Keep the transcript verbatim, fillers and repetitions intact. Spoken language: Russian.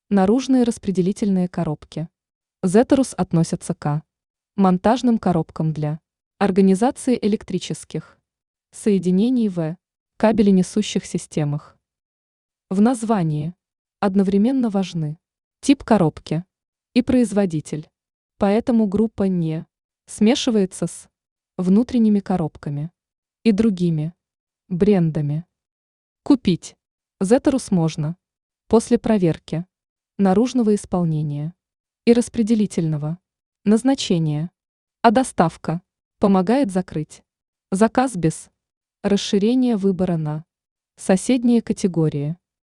Наружные распределительные коробки. Зетерус относятся к монтажным коробкам для организации электрических соединений в кабеленесущих системах. В названии одновременно важны тип коробки и производитель, поэтому группа не смешивается с внутренними коробками и другими брендами. Купить Зетерус можно после проверки наружного исполнения и распределительного назначения, а доставка помогает закрыть заказ без расширения выбора на соседние категории.